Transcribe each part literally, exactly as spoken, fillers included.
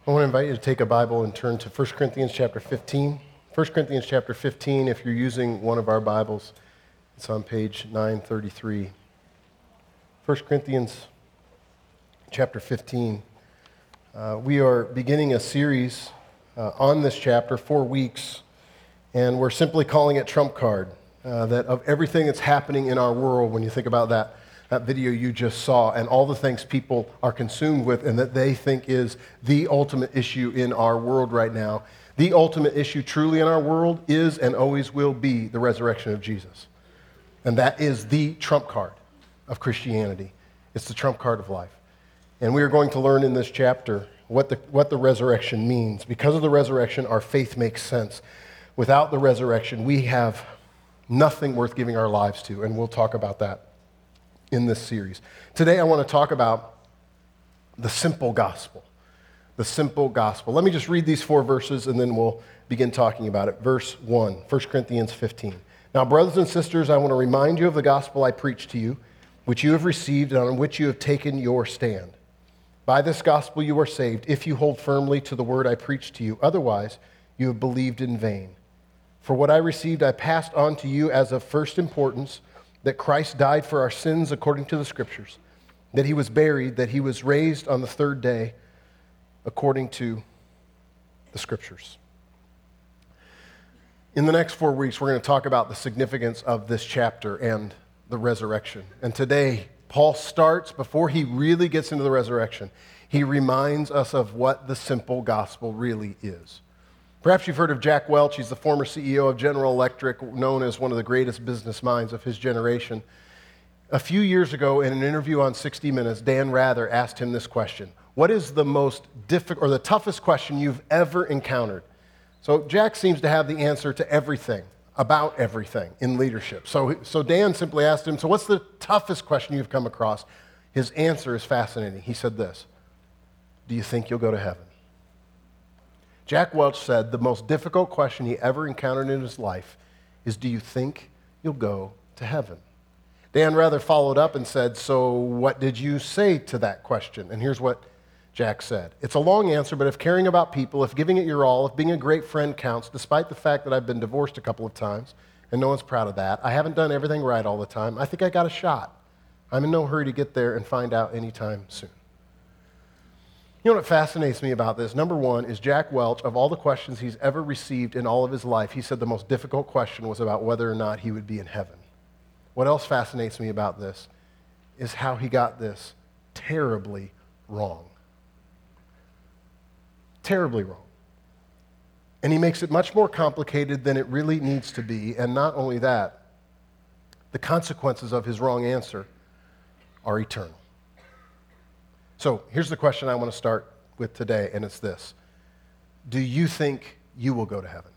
I want to invite you to take a Bible and turn to First Corinthians chapter fifteen. First Corinthians chapter fifteen, if you're using one of our Bibles, it's on page nine thirty-three. First Corinthians chapter fifteen. Uh, we are beginning a series uh, on this chapter, four weeks, and we're simply calling it Trump Card. Uh, that of everything that's happening in our world, when you think about that, that video you just saw, and all the things people are consumed with and that they think is the ultimate issue in our world right now, the ultimate issue truly in our world is and always will be the resurrection of Jesus. And that is the trump card of Christianity. It's the trump card of life. And we are going to learn in this chapter what the, what the resurrection means. Because of the resurrection, our faith makes sense. Without the resurrection, we have nothing worth giving our lives to, and we'll talk about that in this series. Today I want to talk about the simple gospel. The simple gospel. Let me just read these four verses and then we'll begin talking about it. Verse one, First Corinthians fifteen. Now, brothers and sisters, I want to remind you of the gospel I preached to you, which you have received and on which you have taken your stand. By this gospel you are saved, if you hold firmly to the word I preached to you. Otherwise, you have believed in vain. For what I received I passed on to you as of first importance, that Christ died for our sins according to the Scriptures, that he was buried, that he was raised on the third day according to the Scriptures. In the next four weeks, we're going to talk about the significance of this chapter and the resurrection. And today, Paul starts, before he really gets into the resurrection, he reminds us of what the simple gospel really is. Perhaps you've heard of Jack Welch. He's the former C E O of General Electric, known as one of the greatest business minds of his generation. A few years ago, in an interview on sixty minutes, Dan Rather asked him this question: what is the most difficult or the toughest question you've ever encountered? So Jack seems to have the answer to everything, about everything in leadership. So, so Dan simply asked him, so what's the toughest question you've come across? His answer is fascinating. He said this: do you think you'll go to heaven? Jack Welch said the most difficult question he ever encountered in his life is, do you think you'll go to heaven? Dan Rather followed up and said, so what did you say to that question? And here's what Jack said. It's a long answer, but if caring about people, if giving it your all, if being a great friend counts, despite the fact that I've been divorced a couple of times, and no one's proud of that, I haven't done everything right all the time, I think I got a shot. I'm in no hurry to get there and find out anytime soon. You know what fascinates me about this? Number one is Jack Welch, of all the questions he's ever received in all of his life, he said the most difficult question was about whether or not he would be in heaven. What else fascinates me about this is how he got this terribly wrong. Terribly wrong. And he makes it much more complicated than it really needs to be. And not only that, the consequences of his wrong answer are eternal. So here's the question I want to start with today, and it's this. Do you think you will go to heaven?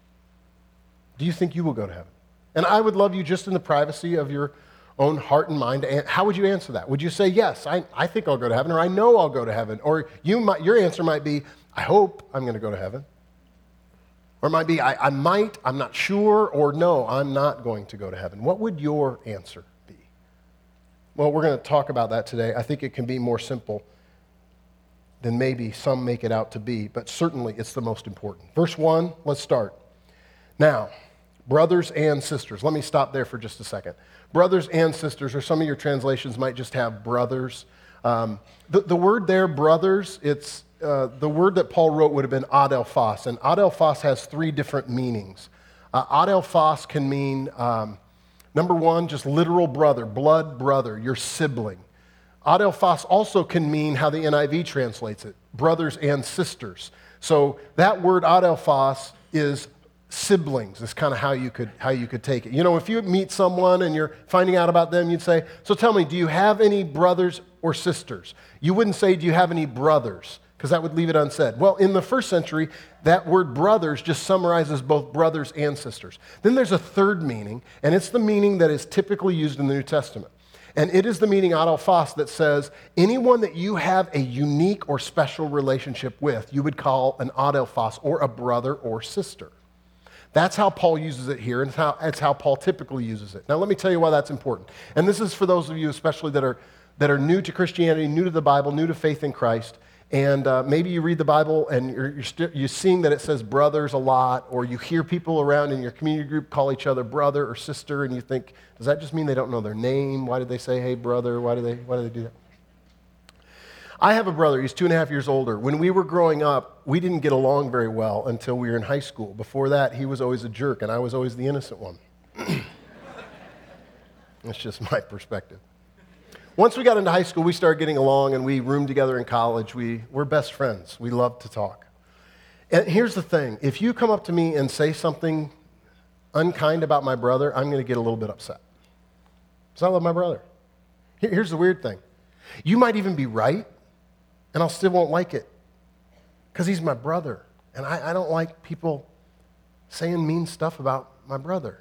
Do you think you will go to heaven? And I would love you just in the privacy of your own heart and mind. How would you answer that? Would you say, yes, I, I think I'll go to heaven, or I know I'll go to heaven? Or you might, your answer might be, I hope I'm going to go to heaven. Or it might be, I, I might, I'm not sure, or no, I'm not going to go to heaven. What would your answer be? Well, we're going to talk about that today. I think it can be more simple than maybe some make it out to be, but certainly it's the most important. Verse one, let's start. Now, brothers and sisters. Let me stop there for just a second. Brothers and sisters, or some of your translations might just have brothers. Um, the, the word there, brothers, it's uh, the word that Paul wrote would have been adelphos, and adelphos has three different meanings. Uh, adelphos can mean... Um, Number one, just literal brother, blood brother, your sibling. Adelphos also can mean how the N I V translates it, brothers and sisters. So that word adelphos is siblings. That's kind of how you could how you could take it. You know, if you meet someone and you're finding out about them, you'd say, so tell me, do you have any brothers or sisters? You wouldn't say, do you have any brothers? Because that would leave it unsaid. Well, in the first century, that word brothers just summarizes both brothers and sisters. Then there's a third meaning, and it's the meaning that is typically used in the New Testament. And it is the meaning adelphos that says anyone that you have a unique or special relationship with, you would call an adelphos, or a brother or sister. That's how Paul uses it here, and it's how, it's how Paul typically uses it. Now, let me tell you why that's important. And this is for those of you especially that are, that are new to Christianity, new to the Bible, new to faith in Christ. And uh, maybe you read the Bible and you're, you're, st- you're seeing that it says brothers a lot, or you hear people around in your community group call each other brother or sister, and you think, does that just mean they don't know their name? Why did they say, hey, brother? Why do they, why do they do that? I have a brother. He's two and a half years older. When we were growing up, we didn't get along very well until we were in high school. Before that, he was always a jerk, and I was always the innocent one. That's just my perspective. Once we got into high school, we started getting along, and we roomed together in college. We, we're best friends. We love to talk. And here's the thing. If you come up to me and say something unkind about my brother, I'm going to get a little bit upset. Because I love my brother. Here, here's the weird thing. You might even be right, and I'll still won't like it. Because he's my brother. And I, I don't like people saying mean stuff about my brother.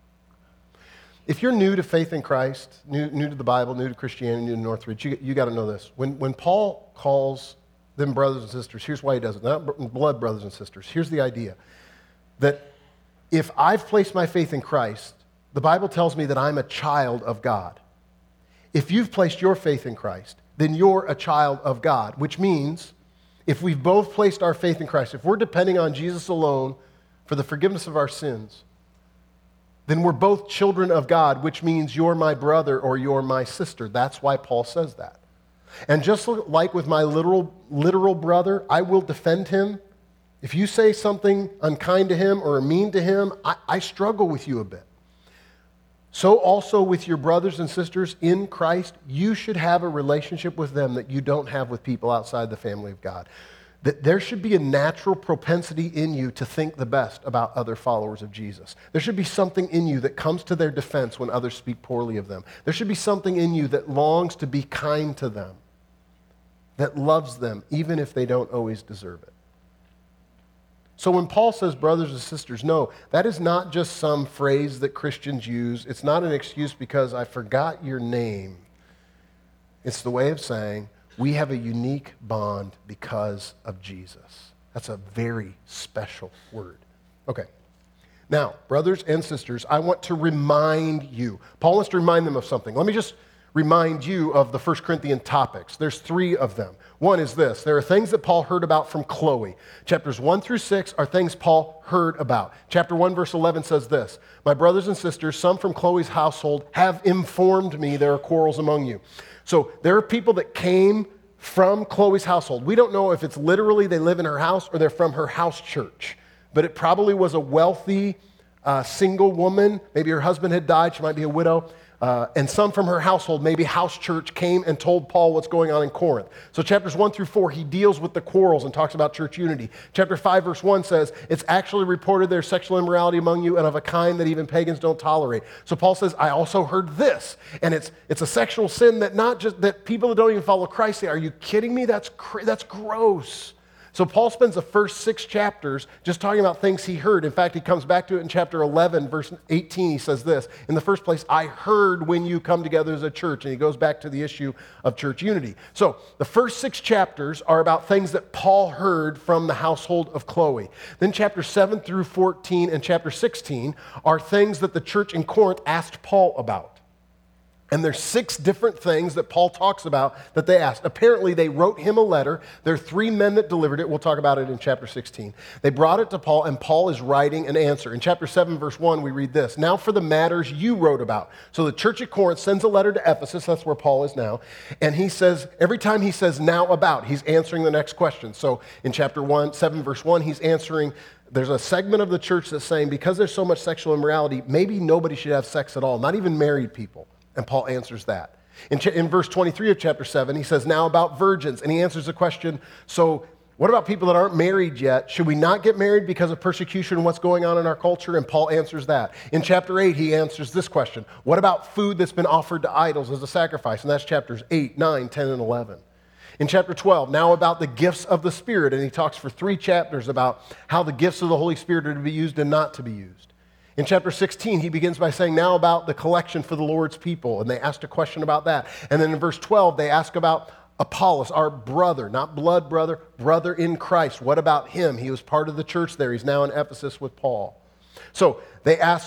If you're new to faith in Christ, new, new to the Bible, new to Christianity, new to Northridge, you, you got to know this. When, when Paul calls them brothers and sisters, here's why he does it. They're not blood brothers and sisters. Here's the idea. That if I've placed my faith in Christ, the Bible tells me that I'm a child of God. If you've placed your faith in Christ, then you're a child of God, which means if we've both placed our faith in Christ, if we're depending on Jesus alone for the forgiveness of our sins, then we're both children of God, which means you're my brother or you're my sister. That's why Paul says that. And just like with my literal, literal brother, I will defend him. If you say something unkind to him or mean to him, I, I struggle with you a bit. So also with your brothers and sisters in Christ, you should have a relationship with them that you don't have with people outside the family of God. That there should be a natural propensity in you to think the best about other followers of Jesus. There should be something in you that comes to their defense when others speak poorly of them. There should be something in you that longs to be kind to them, that loves them, even if they don't always deserve it. So when Paul says brothers and sisters, no, that is not just some phrase that Christians use. It's not an excuse because I forgot your name. It's the way of saying, we have a unique bond because of Jesus. That's a very special word. Okay. Now, brothers and sisters, I want to remind you. Paul wants to remind them of something. Let me just remind you of the First Corinthian topics. There's three of them. One is this. There are things that Paul heard about from Chloe. Chapters one through six are things Paul heard about. Chapter one, verse eleven says this. My brothers and sisters, some from Chloe's household, have informed me there are quarrels among you. So there are people that came from Chloe's household. We don't know if it's literally they live in her house or they're from her house church, but it probably was a wealthy uh, single woman. Maybe her husband had died. She might be a widow. Uh, and some from her household, maybe house church, came and told Paul what's going on in Corinth. So chapters one through four, he deals with the quarrels and talks about church unity. Chapter five, verse one says, it's actually reported there's sexual immorality among you and of a kind that even pagans don't tolerate. So Paul says, I also heard this. And it's it's a sexual sin that not just, that people that don't even follow Christ say, are you kidding me? That's cr- that's gross. So Paul spends the first six chapters just talking about things he heard. In fact, he comes back to it in chapter eleven, verse eighteen. He says this, in the first place, I heard when you come together as a church. And he goes back to the issue of church unity. So the first six chapters are about things that Paul heard from the household of Chloe. Then chapters seven through fourteen and chapter sixteen are things that the church in Corinth asked Paul about. And there's six different things that Paul talks about that they asked. Apparently, they wrote him a letter. There are three men that delivered it. We'll talk about it in chapter sixteen. They brought it to Paul, and Paul is writing an answer. In chapter seven, verse one, we read this. Now for the matters you wrote about. So the church at Corinth sends a letter to Ephesus. That's where Paul is now. And he says, every time he says now about, he's answering the next question. So in chapter one, seven, verse one, he's answering. There's a segment of the church that's saying, because there's so much sexual immorality, maybe nobody should have sex at all, not even married people. And Paul answers that. In, ch- in verse twenty-three of chapter seven, he says, now about virgins. And he answers the question, so what about people that aren't married yet? Should we not get married because of persecution and what's going on in our culture? And Paul answers that. In chapter eight, he answers this question. What about food that's been offered to idols as a sacrifice? And that's chapters eight, nine, ten, and eleven. In chapter twelve, now about the gifts of the Spirit. And he talks for three chapters about how the gifts of the Holy Spirit are to be used and not to be used. In chapter sixteen, he begins by saying, now about the collection for the Lord's people. And they asked a question about that. And then in verse twelve, they ask about Apollos, our brother, not blood brother, brother in Christ. What about him? He was part of the church there. He's now in Ephesus with Paul. So they ask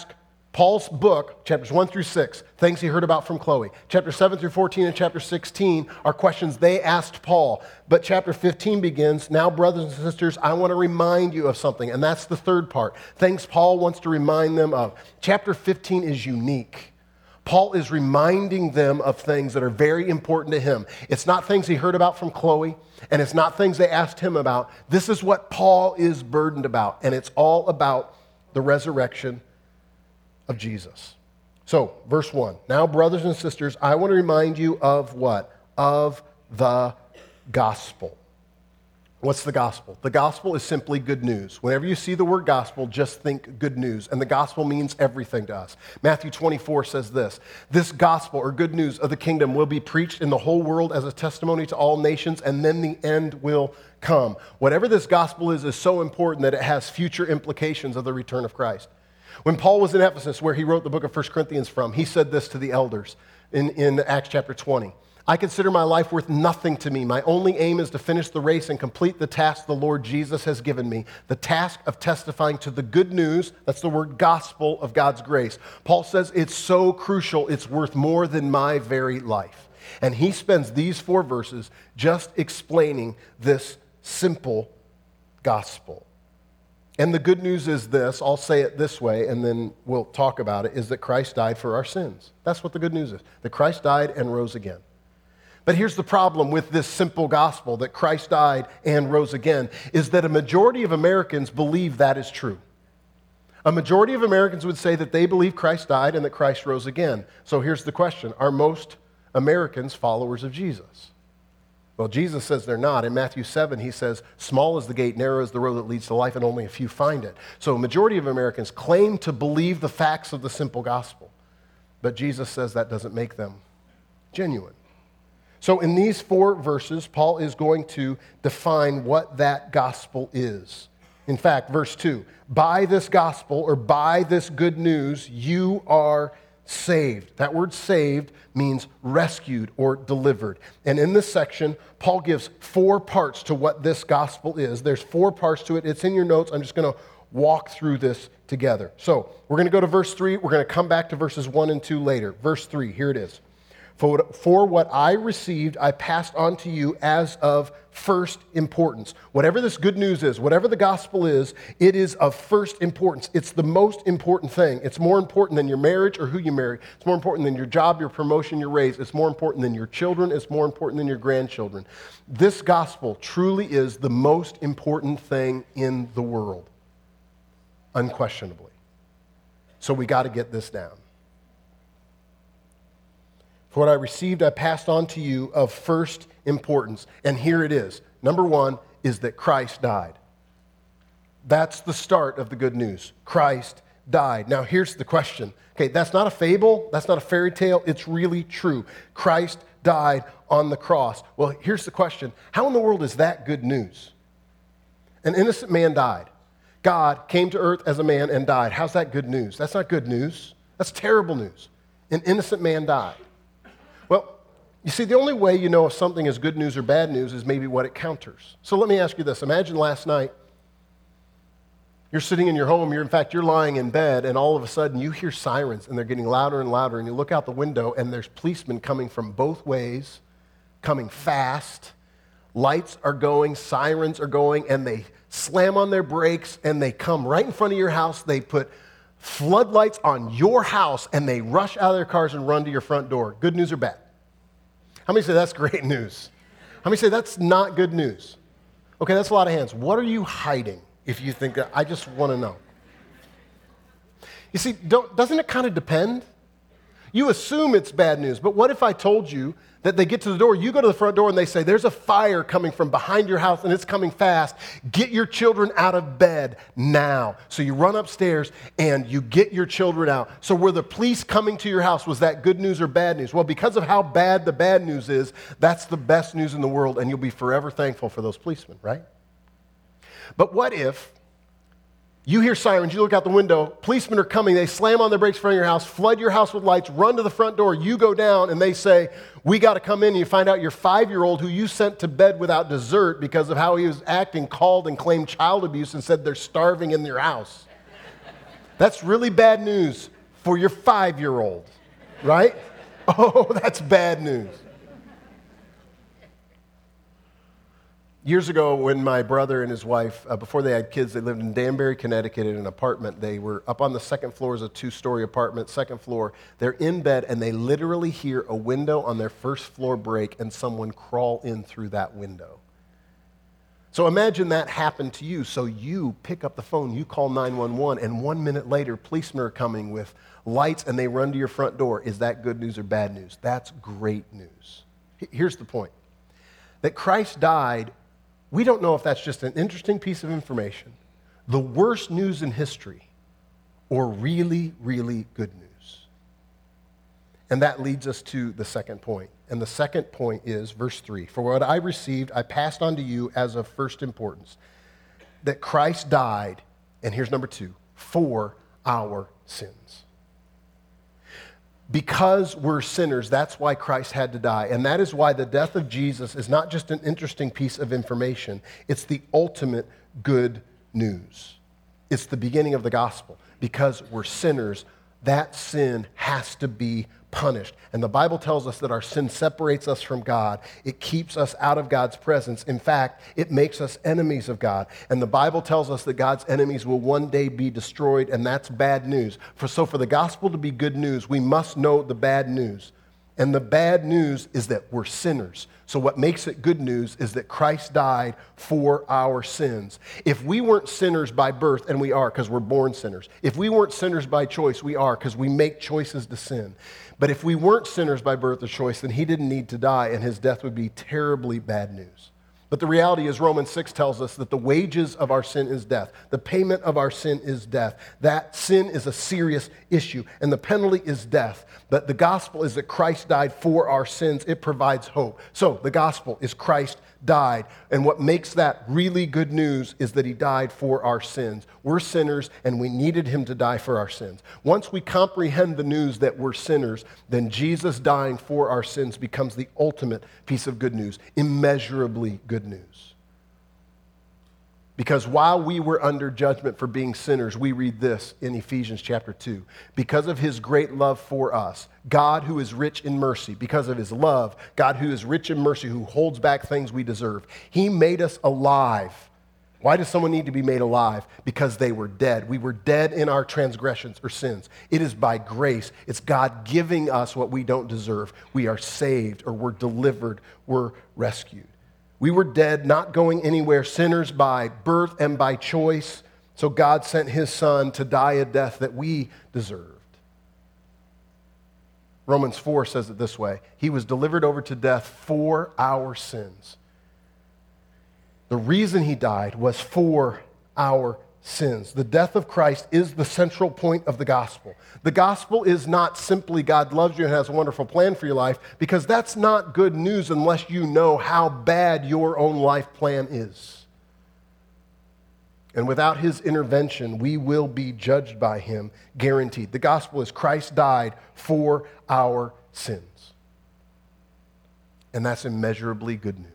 Paul's book, chapters one through six, things he heard about from Chloe. Chapter seven through fourteen and chapter sixteen are questions they asked Paul. But chapter fifteen begins, now brothers and sisters, I want to remind you of something. And that's the third part, things Paul wants to remind them of. Chapter fifteen is unique. Paul is reminding them of things that are very important to him. It's not things he heard about from Chloe, and it's not things they asked him about. This is what Paul is burdened about, and it's all about the resurrection of Jesus. So, verse one, now brothers and sisters, I want to remind you of what? Of the gospel. What's the gospel? The gospel is simply good news. Whenever you see the word gospel, just think good news. And the gospel means everything to us. Matthew twenty-four says this, this gospel or good news of the kingdom will be preached in the whole world as a testimony to all nations, and then the end will come. Whatever this gospel is, is so important that it has future implications of the return of Christ. When Paul was in Ephesus, where he wrote the book of First Corinthians from, he said this to the elders in, in Acts chapter twenty. I consider my life worth nothing to me. My only aim is to finish the race and complete the task the Lord Jesus has given me, the task of testifying to the good news, that's the word gospel of God's grace. Paul says it's so crucial, it's worth more than my very life. And he spends these four verses just explaining this simple gospel. And the good news is this, I'll say it this way and then we'll talk about it, is that Christ died for our sins. That's what the good news is, that Christ died and rose again. But here's the problem with this simple gospel, that Christ died and rose again, is that a majority of Americans believe that is true. A majority of Americans would say that they believe Christ died and that Christ rose again. So here's the question, are most Americans followers of Jesus? Well, Jesus says they're not. In Matthew seven, he says, small is the gate, narrow is the road that leads to life, and only a few find it. So a majority of Americans claim to believe the facts of the simple gospel. But Jesus says that doesn't make them genuine. So in these four verses, Paul is going to define what that gospel is. In fact, verse two, by this gospel or by this good news, you are saved. That word saved means rescued or delivered. And in this section, Paul gives four parts to what this gospel is. There's four parts to it. It's in your notes. I'm just going to walk through this together. So we're going to go to verse three. We're going to come back to verses one and two later. Verse three, here it is. For, for what I received, I passed on to you as of first importance. Whatever this good news is, whatever the gospel is, it is of first importance. It's the most important thing. It's more important than your marriage or who you marry. It's more important than your job, your promotion, your raise. It's more important than your children. It's more important than your grandchildren. This gospel truly is the most important thing in the world, unquestionably. So we got to get this down. For what I received, I passed on to you of first importance. And here it is. Number one is that Christ died. That's the start of the good news. Christ died. Now here's the question. Okay, that's not a fable. That's not a fairy tale. It's really true. Christ died on the cross. Well, here's the question. How in the world is that good news? An innocent man died. God came to earth as a man and died. How's that good news? That's not good news. That's terrible news. An innocent man died. Well, you see, the only way you know if something is good news or bad news is maybe what it counters. So let me ask you this. Imagine last night, you're sitting in your home, you're in fact, you're lying in bed, and all of a sudden you hear sirens, and they're getting louder and louder, and you look out the window, and there's policemen coming from both ways, coming fast. Lights are going, sirens are going, and they slam on their brakes, and they come right in front of your house. They put floodlights on your house, and they rush out of their cars and run to your front door. Good news or bad? How many say that's great news? How many say that's not good news? Okay, that's a lot of hands. What are you hiding if you think that? I just want to know. You see, don't, doesn't it kind of depend? You assume it's bad news, but what if I told you that they get to the door, you go to the front door and they say, there's a fire coming from behind your house and it's coming fast. Get your children out of bed now. So you run upstairs and you get your children out. So were the police coming to your house, was that good news or bad news? Well, because of how bad the bad news is, that's the best news in the world, and you'll be forever thankful for those policemen, right? But what if you hear sirens, you look out the window, policemen are coming, they slam on their brakes in front of your house, flood your house with lights, run to the front door, you go down, and they say, we got to come in, and you find out your five-year-old who you sent to bed without dessert because of how he was acting called and claimed child abuse and said they're starving in your house. That's really bad news for your five-year-old, right? Oh, that's bad news. Years ago, when my brother and his wife, uh, before they had kids, they lived in Danbury, Connecticut in an apartment. They were up on the second floor as a two-story apartment, second floor. They're in bed, and they literally hear a window on their first floor break and someone crawl in through that window. So imagine that happened to you. So you pick up the phone, you call nine one one, and one minute later, policemen are coming with lights, and they run to your front door. Is that good news or bad news? That's great news. Here's the point. That Christ died, we don't know if that's just an interesting piece of information, the worst news in history, or really, really good news. And that leads us to the second point. And the second point is verse three. For what I received, I passed on to you as of first importance, that Christ died, and here's number two, for our sins. Because we're sinners, that's why Christ had to die. And that is why the death of Jesus is not just an interesting piece of information, it's the ultimate good news. It's the beginning of the gospel. Because we're sinners, that sin has to be punished. And the Bible tells us that our sin separates us from God. It keeps us out of God's presence. In fact, it makes us enemies of God. And the Bible tells us that God's enemies will one day be destroyed, and that's bad news. For so for the gospel to be good news, we must know the bad news. And the bad news is that we're sinners. So what makes it good news is that Christ died for our sins. If we weren't sinners by birth, and we are because we're born sinners. If we weren't sinners by choice, we are because we make choices to sin. But if we weren't sinners by birth or choice, then he didn't need to die, and his death would be terribly bad news. But the reality is Romans six tells us that the wages of our sin is death. The payment of our sin is death. That sin is a serious issue, and the penalty is death. But the gospel is that Christ died for our sins. It provides hope. So the gospel is Christ died, and what makes that really good news is that he died for our sins. We're sinners, and we needed him to die for our sins. Once we comprehend the news that we're sinners, then Jesus dying for our sins becomes the ultimate piece of good news, immeasurably good news. Because while we were under judgment for being sinners, we read this in Ephesians chapter two. Because of his great love for us, God who is rich in mercy, because of his love, God who is rich in mercy, who holds back things we deserve, he made us alive. Why does someone need to be made alive? Because they were dead. We were dead in our transgressions or sins. It is by grace. It's God giving us what we don't deserve. We are saved, or we're delivered, we're rescued. We were dead, not going anywhere, sinners by birth and by choice. So God sent his son to die a death that we deserved. Romans four says it this way. He was delivered over to death for our sins. The reason he died was for our sins. The death of Christ is the central point of the gospel. The gospel is not simply God loves you and has a wonderful plan for your life, because that's not good news unless you know how bad your own life plan is. And without his intervention, we will be judged by him, guaranteed. The gospel is Christ died for our sins. And that's immeasurably good news.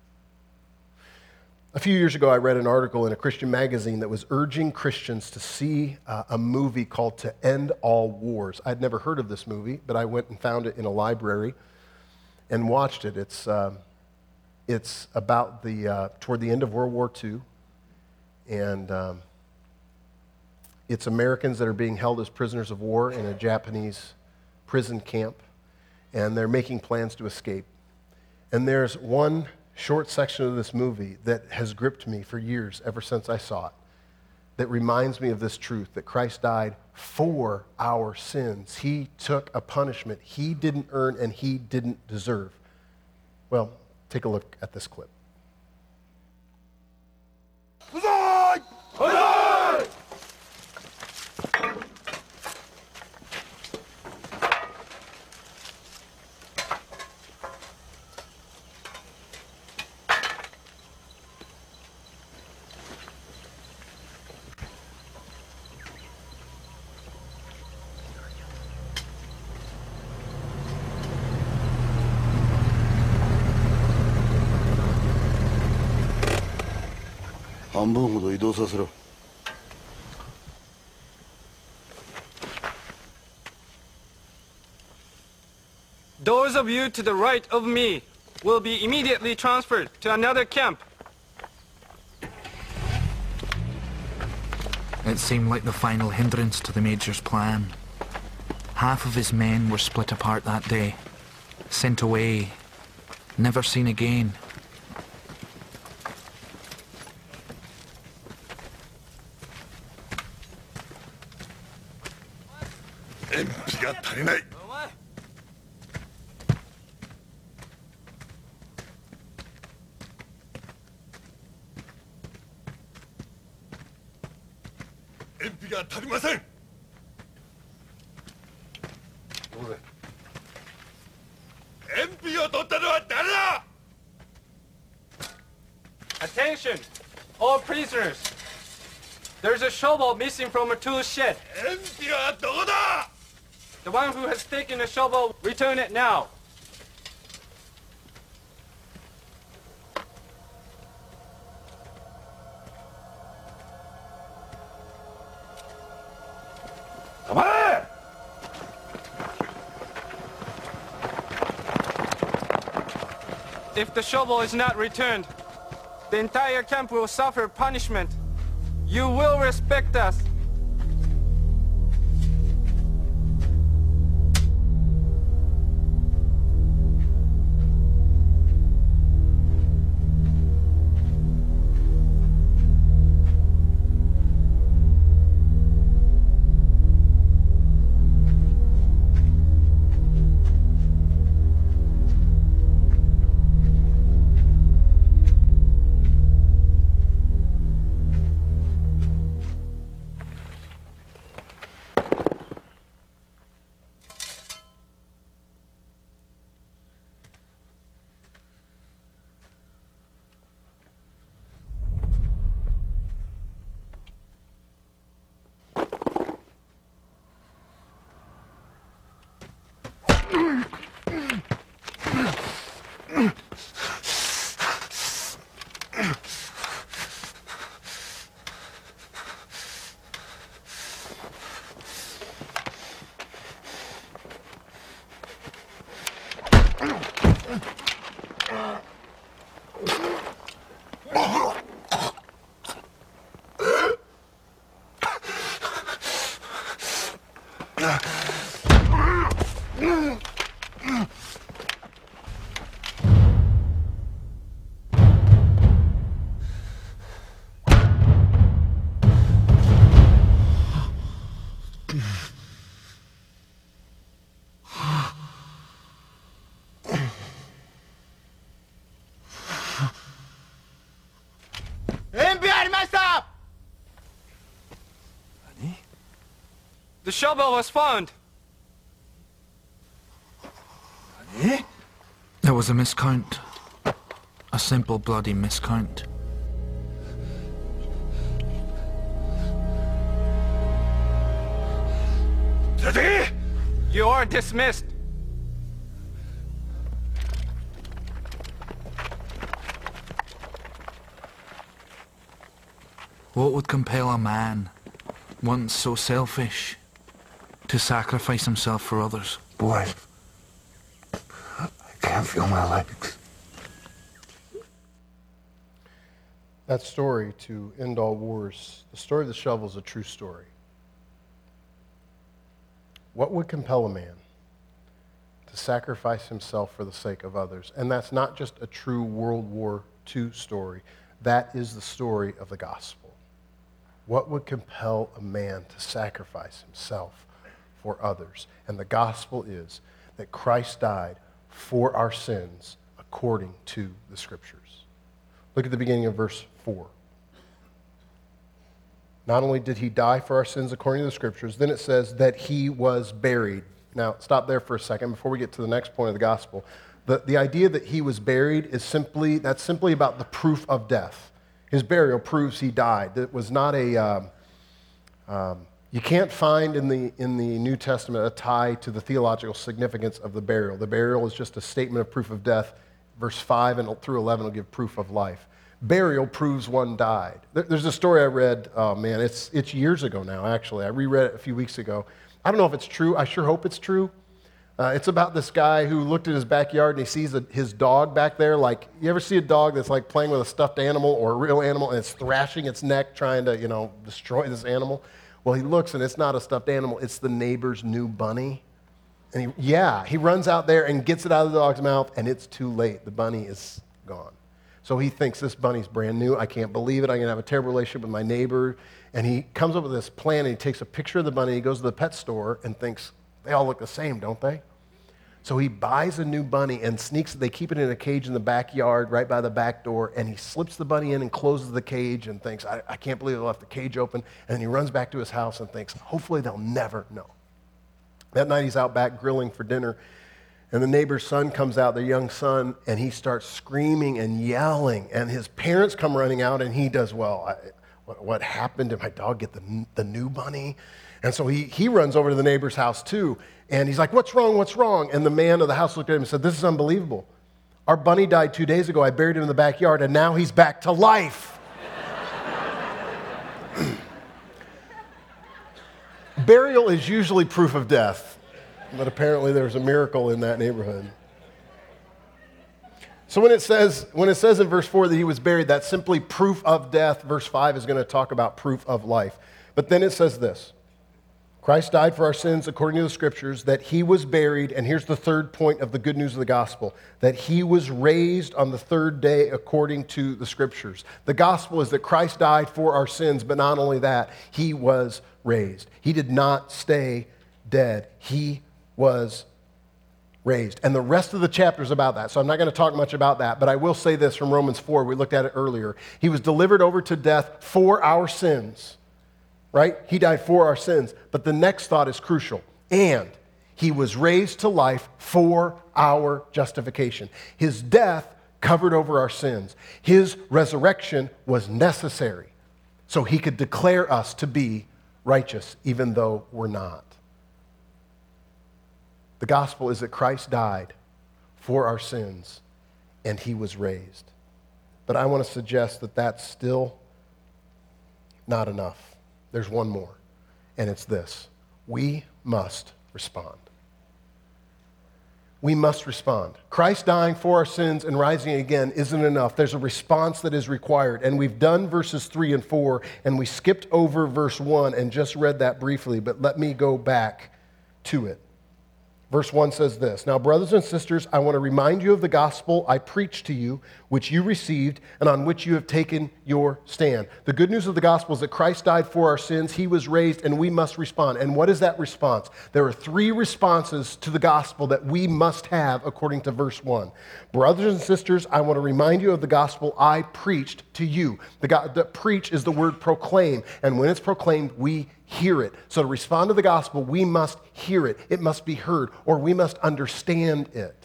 A few years ago, I read an article in a Christian magazine that was urging Christians to see uh, a movie called To End All Wars. I'd never heard of this movie, but I went and found it in a library and watched it. It's, uh, it's about the, uh, toward the end of World War Two, and um, it's Americans that are being held as prisoners of war in a Japanese prison camp, and they're making plans to escape. And there's one short section of this movie that has gripped me for years, ever since I saw it, that reminds me of this truth, that Christ died for our sins. He took a punishment he didn't earn and he didn't deserve. Well, take a look at this clip. Those of you to the right of me will be immediately transferred to another camp. It seemed like the final hindrance to the Major's plan. Half of his men were split apart that day, sent away, never seen again. 엠피가 다리나이. 엠피가 다리마생. 엠피가 더 따라와 따라. Attention, all prisoners. There's a shovel missing from a tool shed. 엠피가 너거다. The one who has taken the shovel, return it now. 가만해. If the shovel is not returned, the entire camp will suffer punishment. You will respect us. The shovel was found. It was a miscount. A simple bloody miscount. You are dismissed. What would compel a man, once so selfish, to sacrifice himself for others? Boy, I can't feel my legs. That story, To End All Wars, the story of the shovel is a true story. What would compel a man to sacrifice himself for the sake of others? And that's not just a true World War Two story. That is the story of the gospel. What would compel a man to sacrifice himself for others? And the gospel is that Christ died for our sins according to the scriptures. Look at the beginning of verse four. Not only did he die for our sins according to the scriptures, then it says that he was buried. Now, stop there for a second before we get to the next point of the gospel. The, the idea that he was buried is simply, that's simply about the proof of death. His burial proves he died. It was not a, um, um, you can't find in the, in the New Testament a tie to the theological significance of the burial. The burial is just a statement of proof of death. Verse five and through eleven will give proof of life. Burial proves one died. There's a story I read, oh man, it's, it's years ago now, actually. I reread it a few weeks ago. I don't know if it's true. I sure hope it's true. Uh, it's about this guy who looked at his backyard and he sees a, his dog back there. Like, you ever see a dog that's like playing with a stuffed animal or a real animal and it's thrashing its neck trying to, you know, destroy this animal? Well, he looks and it's not a stuffed animal. It's the neighbor's new bunny. And he, yeah, he runs out there and gets it out of the dog's mouth and it's too late. The bunny is gone. So he thinks this bunny's brand new. I can't believe it. I'm going to have a terrible relationship with my neighbor. And he comes up with this plan and he takes a picture of the bunny. He goes to the pet store and thinks, they all look the same, don't they? So he buys a new bunny and sneaks it. They keep it in a cage in the backyard right by the back door. And he slips the bunny in and closes the cage and thinks, I, I can't believe they left the cage open. And then he runs back to his house and thinks, hopefully they'll never know. That night he's out back grilling for dinner. And the neighbor's son comes out, their young son, and he starts screaming and yelling. And his parents come running out, and he does, well, I, what, what happened? Did my dog get the, the new bunny? And so he, he runs over to the neighbor's house, too. And he's like, what's wrong, what's wrong? And the man of the house looked at him and said, this is unbelievable. Our bunny died two days ago. I buried him in the backyard, and now he's back to life. Burial is usually proof of death. But apparently there was a miracle in that neighborhood. So when it says when it says in verse four that he was buried, that's simply proof of death. Verse five is going to talk about proof of life. But then it says this: Christ died for our sins according to the Scriptures, that he was buried, and here's the third point of the good news of the gospel, that he was raised on the third day according to the Scriptures. The gospel is that Christ died for our sins, but not only that, he was raised. He did not stay dead. He was raised. And the rest of the chapter is about that. So I'm not going to talk much about that, but I will say this from Romans four. We looked at it earlier. He was delivered over to death for our sins, right? He died for our sins. But the next thought is crucial. And he was raised to life for our justification. His death covered over our sins. His resurrection was necessary so he could declare us to be righteous, even though we're not. The gospel is that Christ died for our sins and he was raised. But I want to suggest that that's still not enough. There's one more, and it's this: we must respond. We must respond. Christ dying for our sins and rising again isn't enough. There's a response that is required. And we've done verses three and four, and we skipped over verse one and just read that briefly, but let me go back to it. Verse one says this: Now, brothers and sisters, I want to remind you of the gospel I preached to you, which you received and on which you have taken your stand. The good news of the gospel is that Christ died for our sins, he was raised, and we must respond. And what is that response? There are three responses to the gospel that we must have according to verse one. Brothers and sisters, I want to remind you of the gospel I preached to you. The, go- the preach is the word proclaim, and when it's proclaimed, we hear it. So to respond to the gospel, we must hear it. It must be heard, or we must understand it.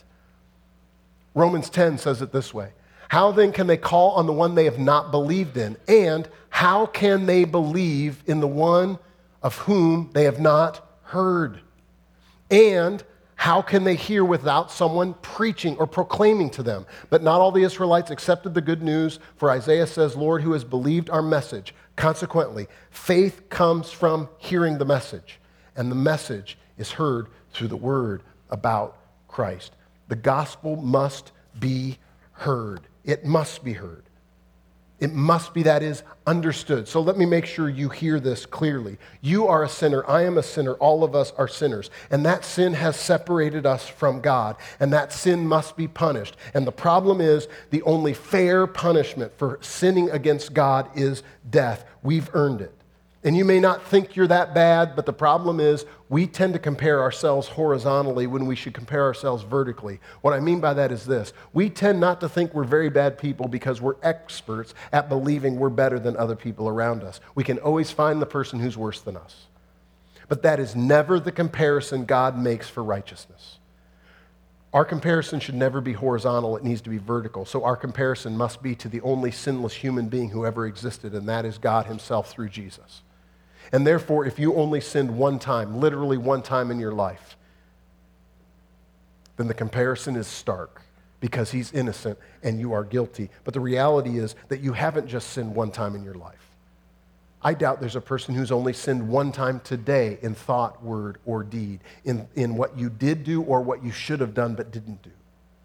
Romans ten says it this way: How then can they call on the one they have not believed in? And how can they believe in the one of whom they have not heard? And how can they hear without someone preaching or proclaiming to them? But not all the Israelites accepted the good news, for Isaiah says, Lord, who has believed our message? Consequently, faith comes from hearing the message, and the message is heard through the word about Christ. The gospel must be heard. It must be heard. It must be, that is, understood. So let me make sure you hear this clearly. You are a sinner. I am a sinner. All of us are sinners. And that sin has separated us from God. And that sin must be punished. And the problem is, the only fair punishment for sinning against God is death. We've earned it. And you may not think you're that bad, but the problem is we tend to compare ourselves horizontally when we should compare ourselves vertically. What I mean by that is this: we tend not to think we're very bad people because we're experts at believing we're better than other people around us. We can always find the person who's worse than us. But that is never the comparison God makes for righteousness. Our comparison should never be horizontal, it needs to be vertical. So our comparison must be to the only sinless human being who ever existed, and that is God himself through Jesus. And therefore, if you only sinned one time, literally one time in your life, then the comparison is stark because he's innocent and you are guilty. But the reality is that you haven't just sinned one time in your life. I doubt there's a person who's only sinned one time today in thought, word, or deed, in, in what you did do or what you should have done but didn't do.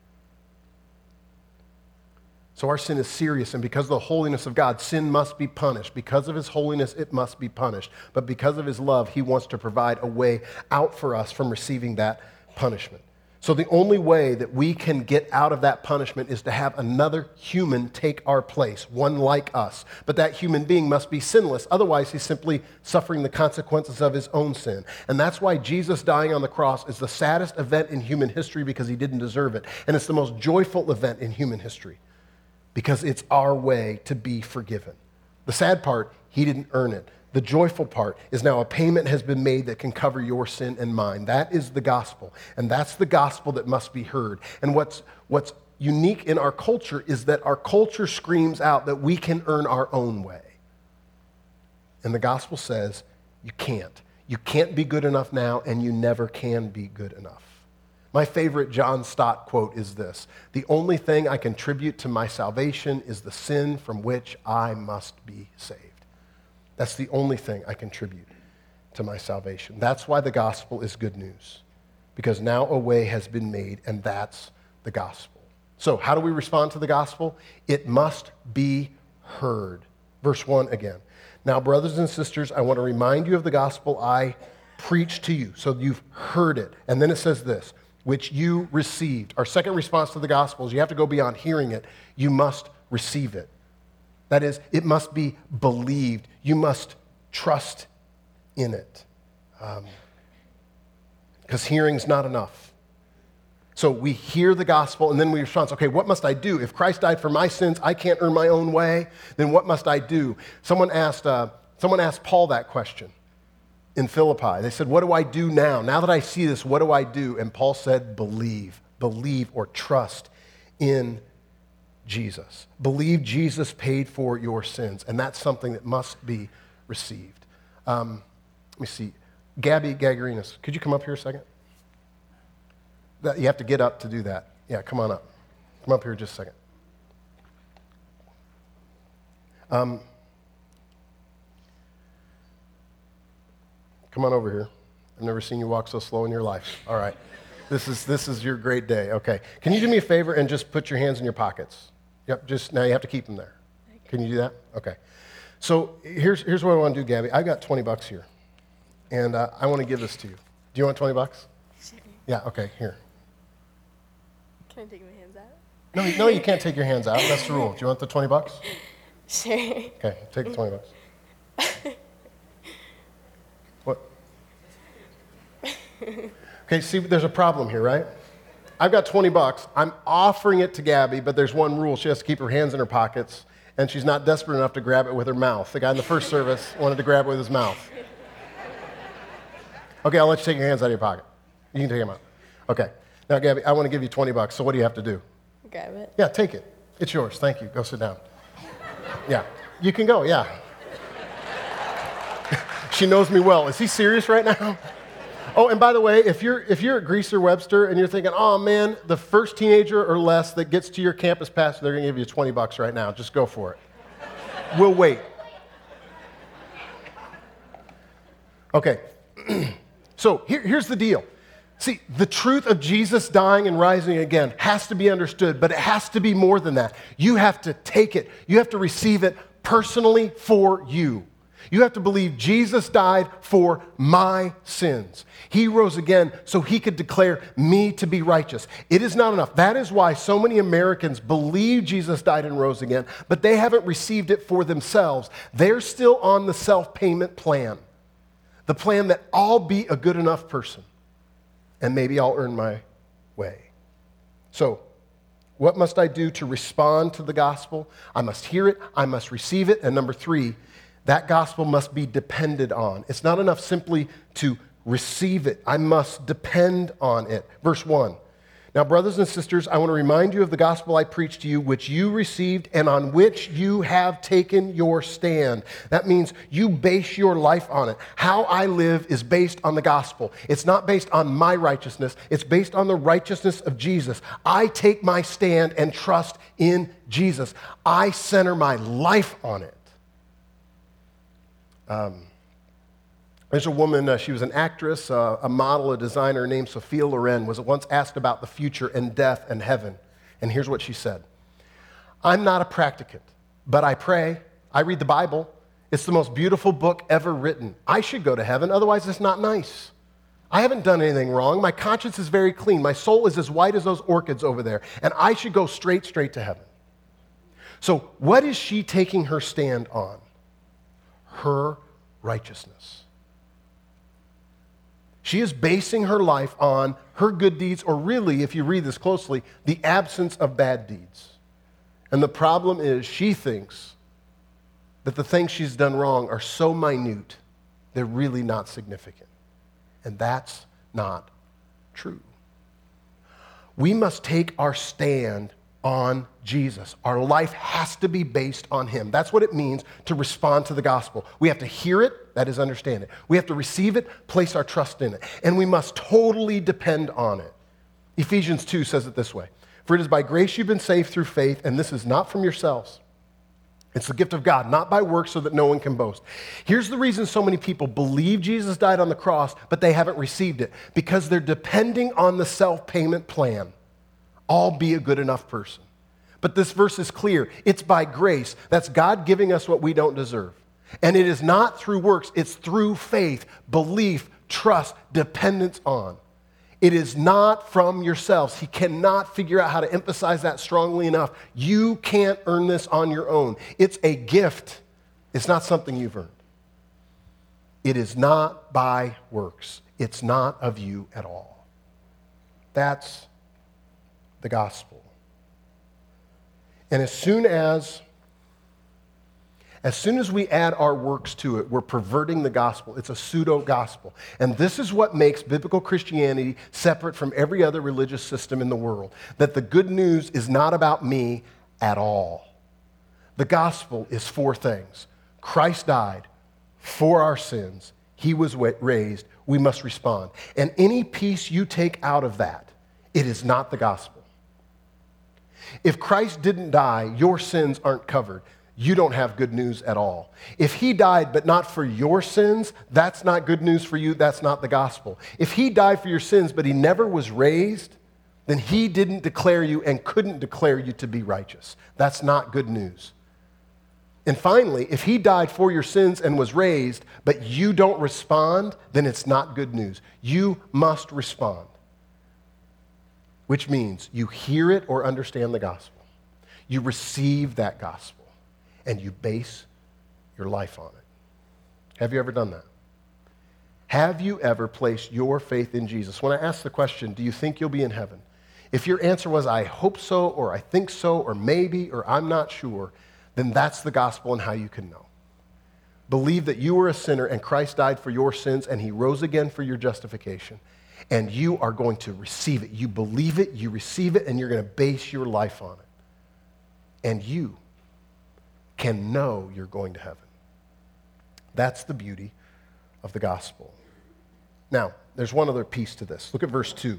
So our sin is serious, and because of the holiness of God, sin must be punished. Because of his holiness, it must be punished. But because of his love, he wants to provide a way out for us from receiving that punishment. So the only way that we can get out of that punishment is to have another human take our place, one like us. But that human being must be sinless. Otherwise, he's simply suffering the consequences of his own sin. And that's why Jesus dying on the cross is the saddest event in human history, because he didn't deserve it. And it's the most joyful event in human history, because it's our way to be forgiven. The sad part, he didn't earn it. The joyful part is now a payment has been made that can cover your sin and mine. That is the gospel, and that's the gospel that must be heard. And what's, what's unique in our culture is that our culture screams out that we can earn our own way. And the gospel says you can't. You can't be good enough now, and you never can be good enough. My favorite John Stott quote is this: "The only thing I contribute to my salvation is the sin from which I must be saved." That's the only thing I contribute to my salvation. That's why the gospel is good news, because now a way has been made, and that's the gospel. So how do we respond to the gospel? It must be heard. Verse one again. "Now, brothers and sisters, I want to remind you of the gospel I preached to you." So you've heard it. And then it says this: "which you received." Our second response to the gospel is you have to go beyond hearing it. You must receive it. That is, it must be believed. You must trust in it. Because um, hearing's not enough. So we hear the gospel, and then we respond, okay, what must I do? If Christ died for my sins, I can't earn my own way, then what must I do? Someone asked, uh, someone asked Paul that question in Philippi. They said, what do I do now? Now that I see this, what do I do? And Paul said, believe. Believe or trust in Jesus. Believe Jesus paid for your sins, and that's something that must be received. Um, let me see. Gabby Gagarinas, could you come up here a second? That, you have to get up to do that. Yeah, come on up. Come up here just a second. Um, come on over here. I've never seen you walk so slow in your life. All right. This is, this is your great day. Okay. Can you do me a favor and just put your hands in your pockets? Yep, just now you have to keep them there. Can you do that? Okay. So here's, here's what I want to do, Gabby. I got twenty bucks here, and uh, I want to give this to you. Do you want twenty bucks? Sure. Yeah, okay, here. Can I take my hands out? No, no, you can't take your hands out. That's the rule. Do you want the twenty bucks? Sure. Okay, take the twenty bucks. What? Okay, see, there's a problem here, right? I've got twenty bucks. I'm offering it to Gabby, but there's one rule. She has to keep her hands in her pockets, and she's not desperate enough to grab it with her mouth. The guy in the first service wanted to grab it with his mouth. Okay, I'll let you take your hands out of your pocket. You can take them out. Okay. Now, Gabby, I want to give you twenty bucks, so what do you have to do? Grab it. Yeah, take it. It's yours. Thank you. Go sit down. Yeah. You can go, yeah. She knows me well. Is he serious right now? Oh, and by the way, if you're if you're at Greaser Webster and you're thinking, oh man, the first teenager or less that gets to your campus pastor, they're going to give you twenty bucks right now. Just go for it. We'll wait. Okay. So here, here's the deal. See, the truth of Jesus dying and rising again has to be understood, but it has to be more than that. You have to take it. You have to receive it personally for you. You have to believe Jesus died for my sins. He rose again so he could declare me to be righteous. It is not enough. That is why so many Americans believe Jesus died and rose again, but they haven't received it for themselves. They're still on the self-payment plan, the plan that I'll be a good enough person and maybe I'll earn my way. So, what must I do to respond to the gospel? I must hear it, I must receive it, and number three, that gospel must be depended on. It's not enough simply to receive it. I must depend on it. Verse one. Now, brothers and sisters, I want to remind you of the gospel I preached to you, which you received and on which you have taken your stand. That means you base your life on it. How I live is based on the gospel. It's not based on my righteousness. It's based on the righteousness of Jesus. I take my stand and trust in Jesus. I center my life on it. Um, there's a woman, uh, she was an actress, uh, a model, a designer named Sophia Loren, was once asked about the future and death and heaven. And here's what she said. I'm not a practicant, but I pray. I read the Bible. It's the most beautiful book ever written. I should go to heaven, otherwise it's not nice. I haven't done anything wrong. My conscience is very clean. My soul is as white as those orchids over there, and I should go straight, straight to heaven. So what is she taking her stand on? Her righteousness. She is basing her life on her good deeds, or really, if you read this closely, the absence of bad deeds. And the problem is she thinks that the things she's done wrong are so minute, they're really not significant. And that's not true. We must take our stand on Jesus. Our life has to be based on him. That's what it means to respond to the gospel. We have to hear it, that is, understand it. We have to receive it, place our trust in it. And we must totally depend on it. Ephesians two says it this way. For it is by grace you've been saved through faith, and this is not from yourselves. It's the gift of God, not by works so that no one can boast. Here's the reason so many people believe Jesus died on the cross, but they haven't received it. Because they're depending on the self-payment plan. I'll be a good enough person. But this verse is clear. It's by grace. That's God giving us what we don't deserve. And it is not through works. It's through faith, belief, trust, dependence on. It is not from yourselves. He cannot figure out how to emphasize that strongly enough. You can't earn this on your own. It's a gift. It's not something you've earned. It is not by works. It's not of you at all. That's the gospel. And as soon as As soon as we add our works to it, we're perverting the gospel. It's a pseudo-gospel. And this is what makes biblical Christianity separate from every other religious system in the world. That the good news is not about me at all. The gospel is four things. Christ died for our sins. He was raised. We must respond. And any piece you take out of that, it is not the gospel. If Christ didn't die, your sins aren't covered. You don't have good news at all. If he died but not for your sins, that's not good news for you. That's not the gospel. If he died for your sins but he never was raised, then he didn't declare you and couldn't declare you to be righteous. That's not good news. And finally, if he died for your sins and was raised but you don't respond, then it's not good news. You must respond, which means you hear it or understand the gospel. You receive that gospel. And you base your life on it. Have you ever done that? Have you ever placed your faith in Jesus? When I ask the question, do you think you'll be in heaven? If your answer was, I hope so, or I think so, or maybe, or I'm not sure, then that's the gospel and how you can know. Believe that you were a sinner and Christ died for your sins and he rose again for your justification. And you are going to receive it. You believe it, you receive it, and you're going to base your life on it. And you can know you're going to heaven. That's the beauty of the gospel. Now, there's one other piece to this. Look at verse two.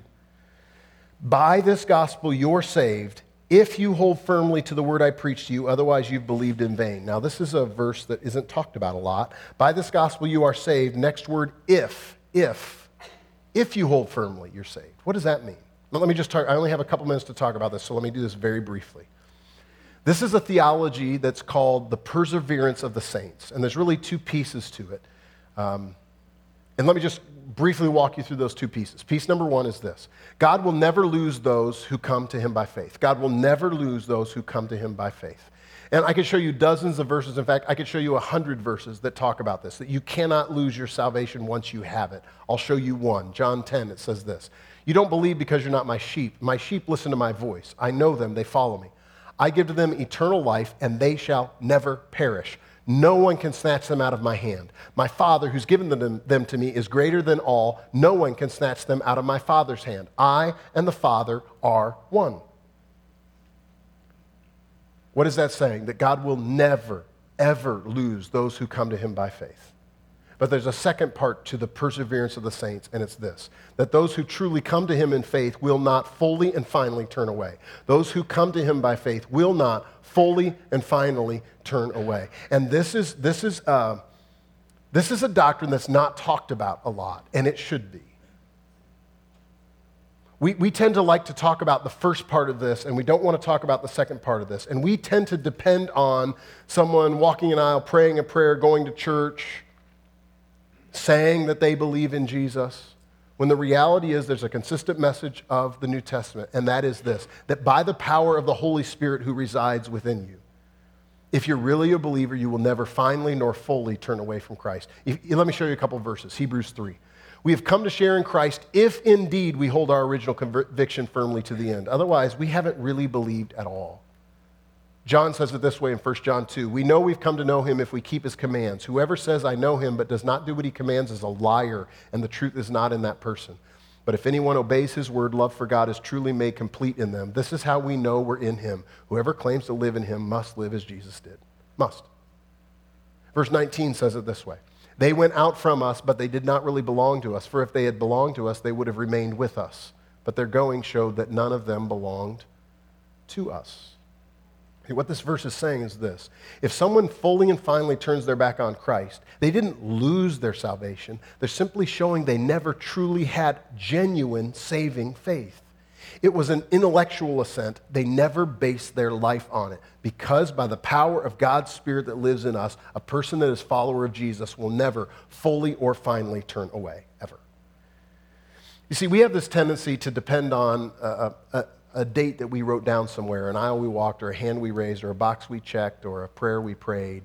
By this gospel you're saved if you hold firmly to the word I preached to you, otherwise you've believed in vain. Now, this is a verse that isn't talked about a lot. By this gospel you are saved. Next word, if, if. If you hold firmly, you're saved. What does that mean? Well, let me just talk. I only have a couple minutes to talk about this, so let me do this very briefly. This is a theology that's called the perseverance of the saints, and there's really two pieces to it. Um, and let me just briefly walk you through those two pieces. Piece number one is this. God will never lose those who come to him by faith. God will never lose those who come to him by faith. And I could show you dozens of verses. In fact, I could show you a hundred verses that talk about this, that you cannot lose your salvation once you have it. I'll show you one. John ten, it says this. You don't believe because you're not my sheep. My sheep listen to my voice. I know them. They follow me. I give to them eternal life, and they shall never perish. No one can snatch them out of my hand. My Father, who's given them, them to me, is greater than all. No one can snatch them out of my Father's hand. I and the Father are one. What is that saying? That God will never, ever lose those who come to him by faith. But there's a second part to the perseverance of the saints, and it's this, that those who truly come to him in faith will not fully and finally turn away. Those who come to him by faith will not fully and finally turn away. And this is, this is uh, This is a doctrine that's not talked about a lot, and it should be. We, we tend to like to talk about the first part of this, and we don't want to talk about the second part of this. And we tend to depend on someone walking an aisle, praying a prayer, going to church, saying that they believe in Jesus, when the reality is there's a consistent message of the New Testament, and that is this, that by the power of the Holy Spirit who resides within you, if you're really a believer, you will never finally nor fully turn away from Christ. If, let me show you a couple of verses. Hebrews three. We have come to share in Christ if indeed we hold our original conviction firmly to the end. Otherwise, we haven't really believed at all. John says it this way in First John two. We know we've come to know him if we keep his commands. Whoever says, I know him, but does not do what he commands is a liar, and the truth is not in that person. But if anyone obeys his word, love for God is truly made complete in them. This is how we know we're in him. Whoever claims to live in him must live as Jesus did. Must. Verse nineteen says it this way. They went out from us, but they did not really belong to us. For if they had belonged to us, they would have remained with us. But their going showed that none of them belonged to us. Okay, what this verse is saying is this. If someone fully and finally turns their back on Christ, they didn't lose their salvation. They're simply showing they never truly had genuine saving faith. It was an intellectual assent. They never based their life on it. Because by the power of God's Spirit that lives in us, a person that is a follower of Jesus will never fully or finally turn away, ever. You see, we have this tendency to depend on a, a, a date that we wrote down somewhere, an aisle we walked, or a hand we raised, or a box we checked, or a prayer we prayed.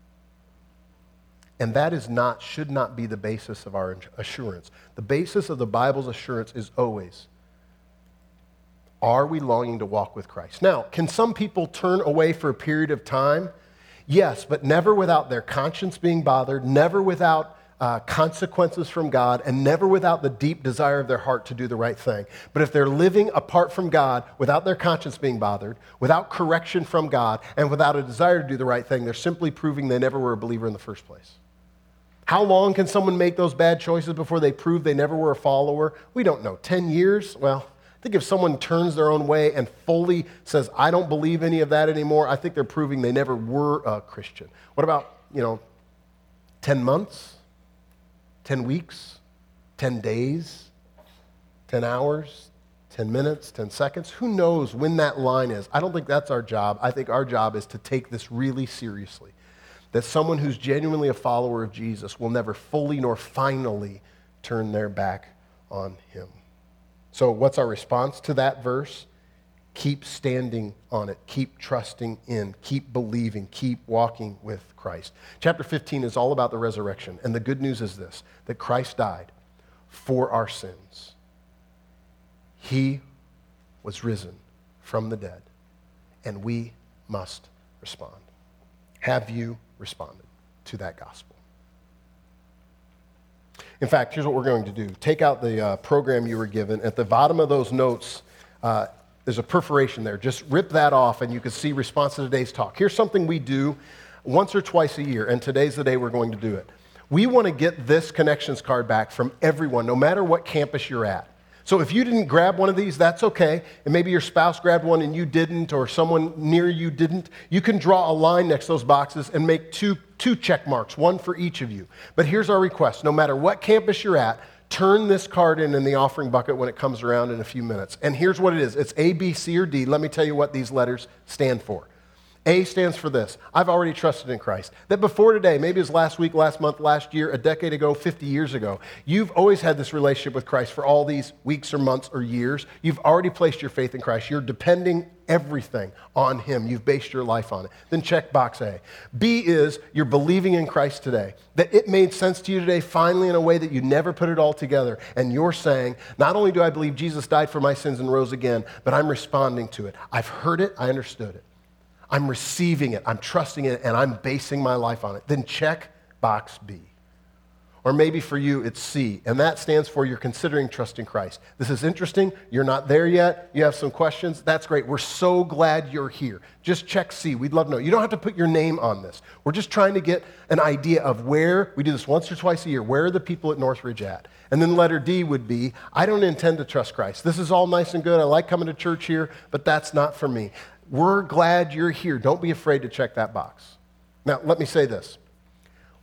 And that is not, should not be the basis of our assurance. The basis of the Bible's assurance is always, are we longing to walk with Christ? Now, can some people turn away for a period of time? Yes, but never without their conscience being bothered, never without uh, consequences from God, and never without the deep desire of their heart to do the right thing. But if they're living apart from God, without their conscience being bothered, without correction from God, and without a desire to do the right thing, they're simply proving they never were a believer in the first place. How long can someone make those bad choices before they prove they never were a follower? We don't know. Ten years? Well, I think if someone turns their own way and fully says, I don't believe any of that anymore, I think they're proving they never were a Christian. What about, you know, ten months, ten weeks, ten days, ten hours, ten minutes, ten seconds? Who knows when that line is? I don't think that's our job. I think our job is to take this really seriously. That someone who's genuinely a follower of Jesus will never fully nor finally turn their back on him. So what's our response to that verse? Keep standing on it. Keep trusting in. Keep believing. Keep walking with Christ. Chapter fifteen is all about the resurrection. And the good news is this, that Christ died for our sins. He was risen from the dead, and we must respond. Have you responded to that gospel? In fact, here's what we're going to do. Take out the uh, program you were given. At the bottom of those notes, uh, there's a perforation there. Just rip that off, and you can see response to today's talk. Here's something we do once or twice a year, and today's the day we're going to do it. We want to get this connections card back from everyone, no matter what campus you're at. So if you didn't grab one of these, that's okay. And maybe your spouse grabbed one and you didn't, or someone near you didn't. You can draw a line next to those boxes and make two, two check marks, one for each of you. But here's our request. No matter what campus you're at, turn this card in in the offering bucket when it comes around in a few minutes. And here's what it is. It's A, B, C, or D. Let me tell you what these letters stand for. A stands for this. I've already trusted in Christ. That before today, maybe it was last week, last month, last year, a decade ago, fifty years ago, you've always had this relationship with Christ for all these weeks or months or years. You've already placed your faith in Christ. You're depending everything on him. You've based your life on it. Then check box A. B is you're believing in Christ today. That it made sense to you today finally in a way that you never put it all together. And you're saying, not only do I believe Jesus died for my sins and rose again, but I'm responding to it. I've heard it. I understood it. I'm receiving it, I'm trusting it, and I'm basing my life on it. Then check box B. Or maybe for you, it's C, and that stands for you're considering trusting Christ. This is interesting. You're not there yet. You have some questions. That's great. We're so glad you're here. Just check C. We'd love to know. You don't have to put your name on this. We're just trying to get an idea of where, we do this once or twice a year, where are the people at Northridge at? And then letter D would be, I don't intend to trust Christ. This is all nice and good. I like coming to church here, but that's not for me. We're glad you're here. Don't be afraid to check that box. Now, let me say this.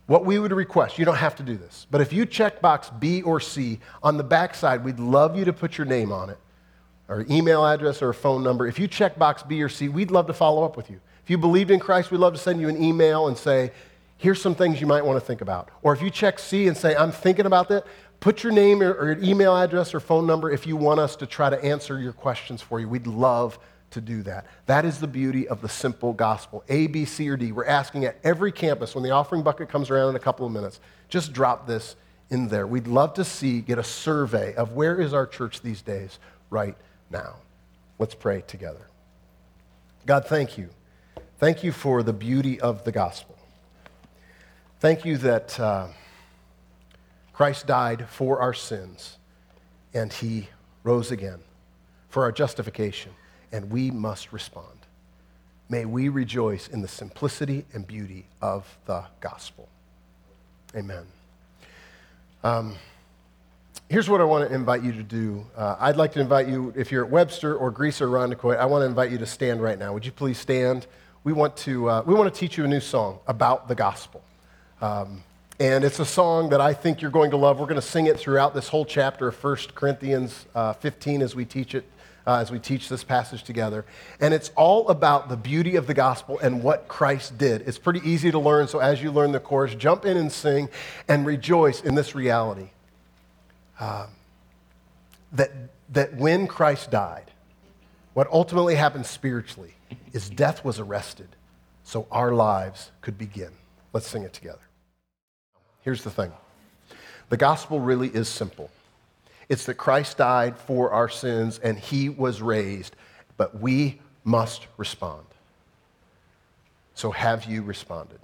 what we would request, you don't have to do this, but if you check box B or C, on the back side, we'd love you to put your name on it, or email address or a phone number. If you check box B or C, we'd love to follow up with you. If you believed in Christ, we'd love to send you an email and say, here's some things you might want to think about. Or if you check C and say, I'm thinking about that, put your name or, or email address or phone number if you want us to try to answer your questions for you. We'd love to do that. That is the beauty of the simple gospel. A, B, C, or D. We're asking at every campus, when the offering bucket comes around in a couple of minutes, just drop this in there. We'd love to see, get a survey of where is our church these days right now. Let's pray together. God, thank you. Thank you for the beauty of the gospel. Thank you that uh, Christ died for our sins and he rose again for our justification, and we must respond. May we rejoice in the simplicity and beauty of the gospel. Amen. Um, here's what I want to invite you to do. Uh, I'd like to invite you, if you're at Webster or Greece or Irondequoit, I want to invite you to stand right now. Would you please stand? We want to, uh, we want to teach you a new song about the gospel. Um, and it's a song that I think you're going to love. We're going to sing it throughout this whole chapter of First Corinthians uh, fifteen as we teach it. Uh, as we teach this passage together. And it's all about the beauty of the gospel and what Christ did. It's pretty easy to learn, so as you learn the chorus, jump in and sing and rejoice in this reality. Um, that, that when Christ died, what ultimately happened spiritually is death was arrested so our lives could begin. Let's sing it together. Here's the thing. The gospel really is simple. It's that Christ died for our sins and he was raised, but we must respond. So have you responded?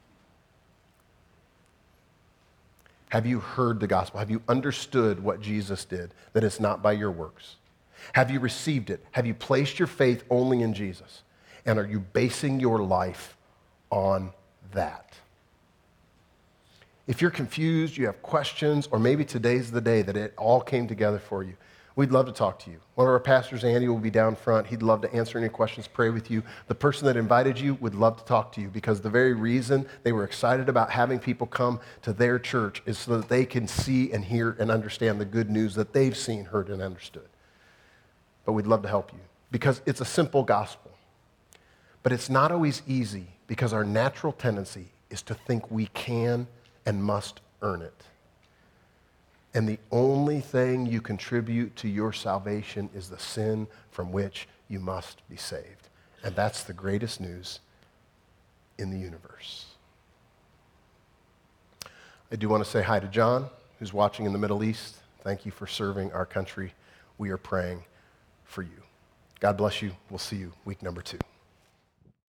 Have you heard the gospel? Have you understood what Jesus did, that it's not by your works? Have you received it? Have you placed your faith only in Jesus? And are you basing your life on that? If you're confused, you have questions, or maybe today's the day that it all came together for you, we'd love to talk to you. One of our pastors, Andy, will be down front. He'd love to answer any questions, pray with you. The person that invited you would love to talk to you because the very reason they were excited about having people come to their church is so that they can see and hear and understand the good news that they've seen, heard, and understood. But we'd love to help you because it's a simple gospel. But it's not always easy because our natural tendency is to think we can and must earn it. And the only thing you contribute to your salvation is the sin from which you must be saved. And that's the greatest news in the universe. I do want to say hi to John, who's watching in the Middle East. Thank you for serving our country. We are praying for you. God bless you. We'll see you week number two.